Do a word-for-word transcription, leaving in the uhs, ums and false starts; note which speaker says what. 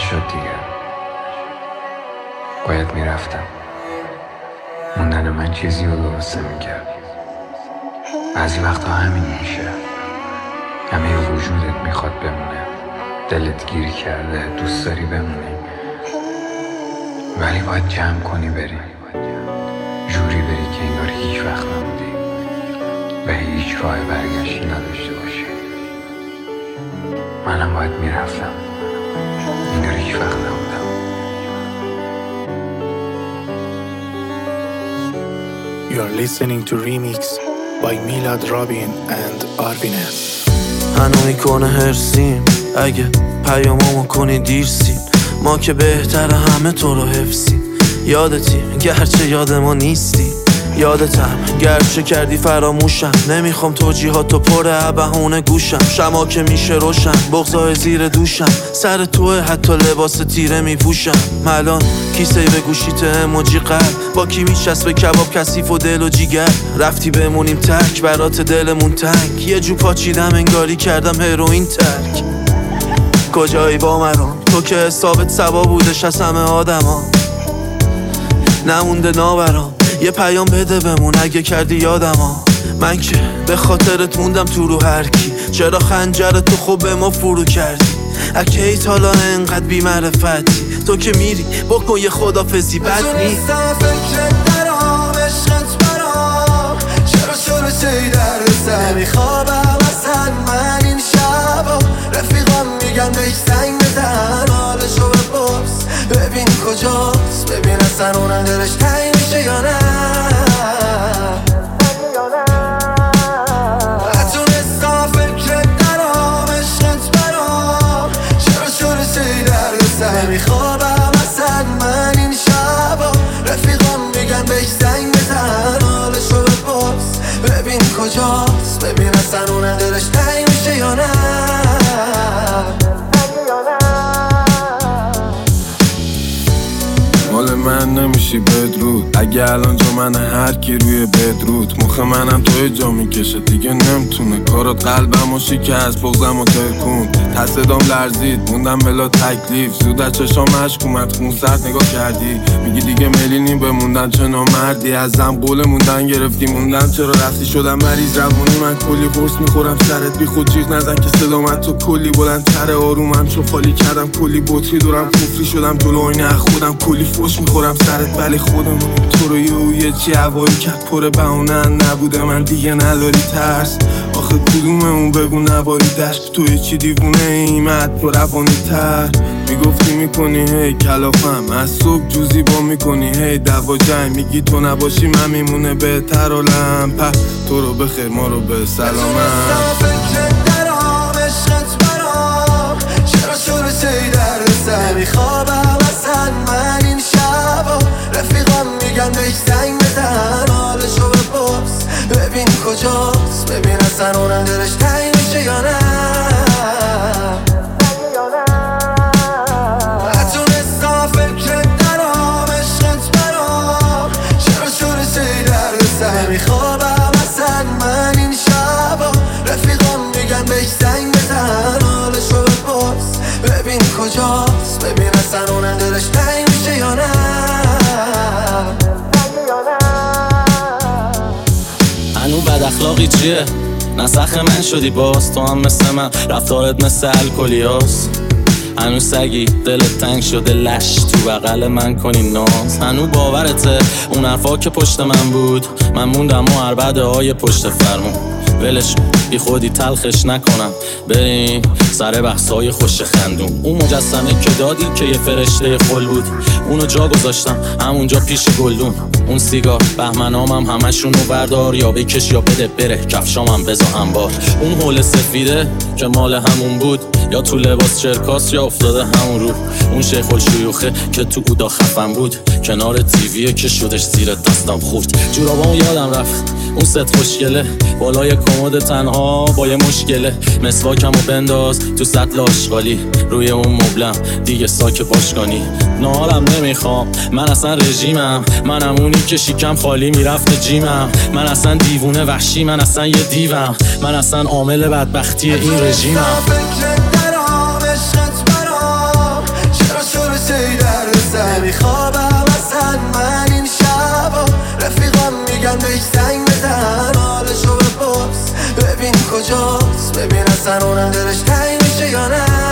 Speaker 1: نشد دیگه. باید میرفتم. موندن من چیزی رو درسته میکرد. بعضی وقتا همین میشه. همه وجودت میخواد بمونه، دلت گیر کرده، دوست داری بمونی، ولی باید جمع کنی بری، جوری بری که انگار هیچ وقت نبودی و هیچ راه برگشتی نداشته باشی. منم باید میرفتم، انگار هیچ وقت نبودم.
Speaker 2: You're listening to Remix by Milad Robin and Arvines. هنو میکنه هرسیم اگه پیامامو کنی دیرسیم، ما که بهتره همه تو رو حفظیم. یادتیم گرچه یاد ما نیستی، یادتم گرچه کردی فراموشم. نمیخوام توجیهاتو پر بهونه گوشم، شما که میشه روشن بغضای زیر دوشم. سر توه حتی لباس تیره میپوشم. الان کیسه به گوشیت اموجی قلب، با کی میچسبه کباب کثیف و دل و جیگر. رفتی بمونیم تک برات دلمون تنگ، یه جو پاچیدم انگاری کردم هروئین ترک. کجایی با مرام تو که حسابت سبا بودش از همه آدما، نمونده ناورام یه پیام بده بمون اگه کردی یادما. من که به خاطرت موندم تو رو هر کی، چرا خنجرت تو خوب به ما فرو کردی؟ اگه ایت حالا انقدر بی معرفتی، تو که میری بکن یه خدافزی بد نی.
Speaker 3: فکرت درام عشقت برام، چرا شروع چی در سر نمیخوابم اصلا من این شبا. رفیقام میگن بهش زنگ بزن حالشو بپرس ببین کجاست، ببین اصلا اونم دلش تنگ میشه یا نه. نتونستم فکرت درام عشقت برام، چرا شروع چی در سر نمیخوابم اصلا من این شبا. رفیقام میگن بهش زنگ بزن حالشو بپرس ببین کجاست، ببین اصلا اونم دلش تنگ میشه یا نه.
Speaker 4: مال من نمیشی بدرود اگه الان جا من هر کی روی بدرود. مخ منم توی جا میکشه دیگه نمتونه، کارات قلبم و شکست بغزم و تکون. تصدام لرزید موندم بلا تکلیف، زود از چشام عشق اومد خون سرد نگاه کردی. میگی دیگه ملینی بموندن چه نامردی، ازم قول موندن گرفتی موندم چرا رفتی. شدم مریض روانی من کلی قرص میخورم سرت بی خود جیغ نزن که صدامت تو کلی بلند تر آرومم چو خالی کردم کلی بطری دورم کفری شدم جلو آینه خودم کلی فوش میخورم سرت ولی خودم تو رو یه یه چی هوایی کرد پر بهونه نبوده من دیگه نداری ترس. آخه کدوممون بگو نباری دشت توی چی دیوونه ایمت تو روانی تر. میگفتی میکنی هی کلافم از صبح جوزی با میکنی هی دوا جنگ. میگی تو نباشی من میمونه بهتر و لمپه تو رو بخیر ما رو به سلامت.
Speaker 3: فکرت درام عشقت برام، چرا شروع چی در سر نمیخوابم اصلا من این شبا. رفیقام میگن بهش زنگ بزن حالشو بپرس ببین کجاست، ببین اصلا اونم دلش تنگ میشه یا نه. نتونستم فکرت درام عشقت برام، چرا شروع چی در سر نمیخوابم اصلا من این شبا. رفیقام میگن بهش زنگ بزن حالشو بپرس ببین کجاست، ببین اصلا اونم دلش تنگ میشه یا نه.
Speaker 5: هنو بد اخلاقی چیه؟ نسخ من شدی باز، تو هم مثل من رفتارت مثل الکلیاس. هنو سگی دلت تنگ شده لش تو بغل من کنی ناز. هنو باورته اون حرفا که پشت من بود، من موندم و عربده های پشت فرمون. ولش بی خودی تلخش نکنم بریم سر بحثای خوش خندون. اون مجسمه که دادی که یه فرشته خل بود، اونو جا گذاشتم همونجا پیش گلدون. اون سیگار بهمنامم همشونو بردار یا بکش یا بده بره کفشامم بزا انبار. اون حول سفیده که مال همون بود، یا تو لباس چرکاس یا افتاده همون رو. اون شیخ الشیوخه که تو اودا خفن بود، کنار تیویه که شدش زیر دستم خورد. جورابامو یادم رفت اون ست خوشگله بالای کمد تنها با یه مشکله. مسواکمو بنداز تو سطل آشغالی روی اون مبلم دیگه ساک باشگانی. نهارم نمیخوام من اصلا رژیمم، منم اونی که شیکم خالی میرفت جیمم. من اصلا دیوونه وحشی، من اصلا یه دیوم، من اصلا عامل بدبختی این رژیمم.
Speaker 3: فکرت درام عشقت برام، چرا کجاست، ببین اصلا اونم دلش تنگ میشه یا نه.